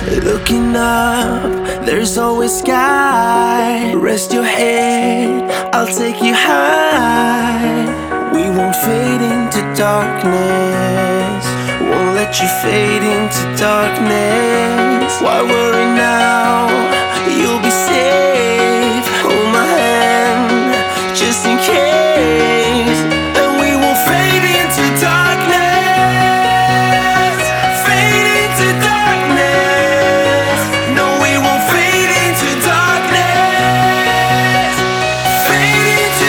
Looking up, there's always sky. Rest your head, I'll take you high. We won't fade into darkness, won't let you fade into darkness. Why worry now? You'll be safe. Hold my hand, just in case. And we won't fade into darkness, fade into darkness. No, we won't fade into darkness, fade into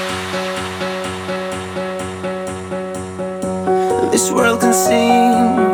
this world can sing